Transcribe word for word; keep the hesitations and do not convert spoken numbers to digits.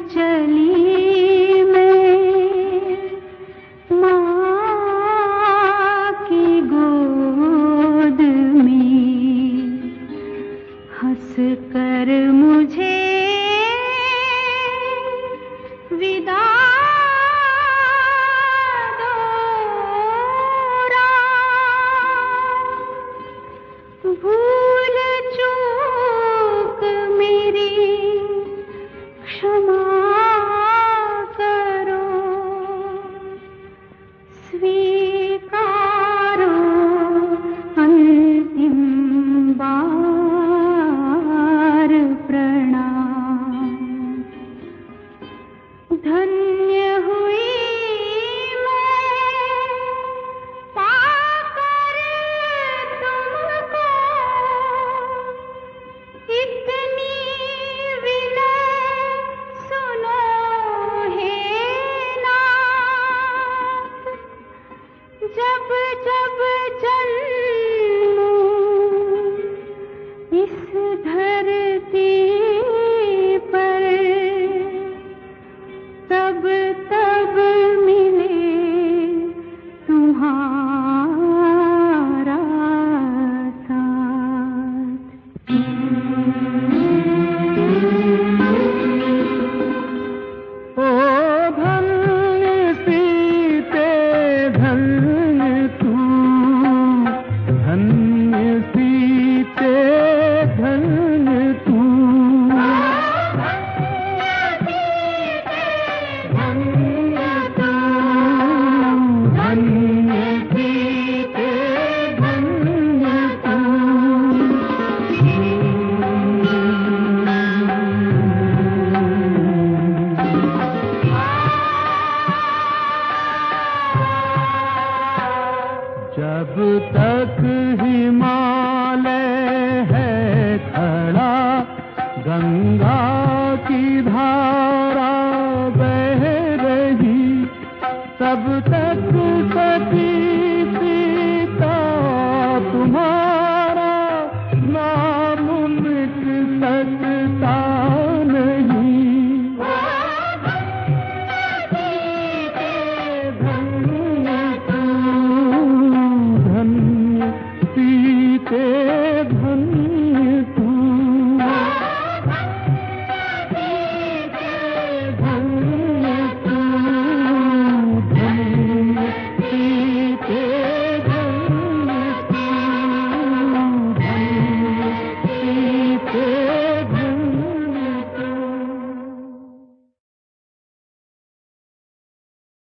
चली मैं माँ की गोद में, हंस कर मुझे विदा दो राम। भूल चूक मेरी क्षमा करो, स्वीकारो अंतिम बार प्रणाम। धन्य हुई मैं पाकर तुमको, इतनी विनय सुनो हे नाथ। जब जब जन्मूं इस धरती पर, तब तब मिले तुम्हारा साथ। ओ धन्य सीते धन्य तू, धन्य सीते धन्य तू। जब तक